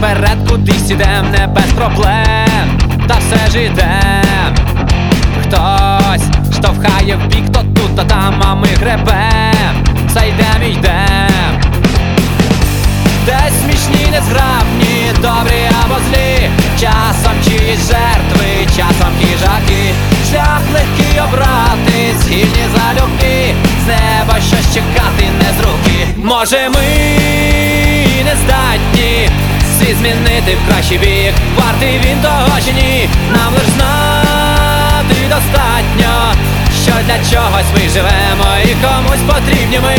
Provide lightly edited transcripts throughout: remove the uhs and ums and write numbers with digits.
вперед кудись ідем, не без проблем, та все ж ідем. Хтось штовхає в бік, то тут, то там, а ми гребем, все йдем і йдем. Десь смішні, незграбні, добрі або злі, часом чиїсь жертви, часом хижаки. Шлях легкий обрати, схильні залюбки, з неба щось чекати не з руки. Може ми не здатні світ змінити в кращий бік, вартий він того чи ні, нам лиш знати достатньо, що для чогось ми живемо і комусь потрібні ми.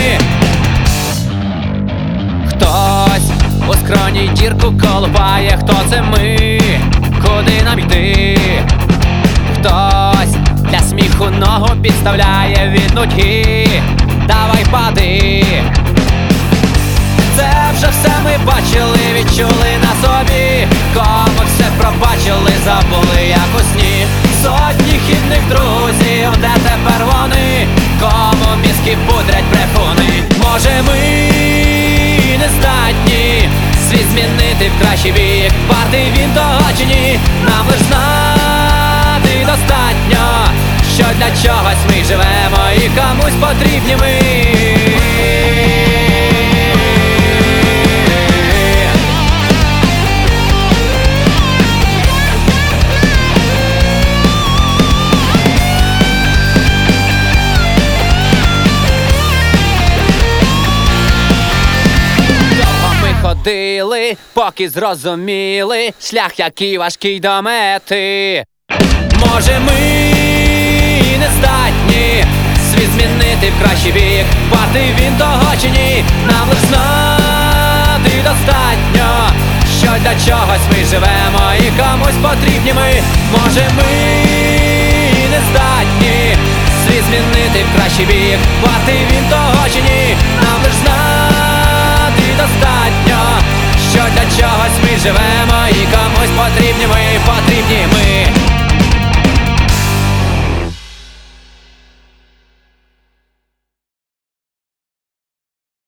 Хтось у скроні дірку колупає, хто це ми, куди нам йти? Хтось для сміху ногу підставляє від нудьги, давай пади. Це вже все ми бачили, відчули на собі, кому все пробачили, забули як у сні. Сотні хідних друзів, де тепер вони, кому мізки пудрять брехуни. Може ми не здатні світ змінити в кращий бік, вартий він того чи ні, нам лиш знати достатньо, що для чогось ми живемо і комусь потрібні ми. Ходили, поки зрозуміли шлях, який важкий до мети. Може ми не здатні світ змінити в кращий бік, вартий він того чи ні, нам лиш знати достатньо, що для чогось ми живемо і комусь потрібні ми. Може ми не здатні світ змінити в кращий бік, вартий він того чи ні, нам лиш знати достатньо, що для чогось ми живемо і комусь потрібні ми, потрібні ми.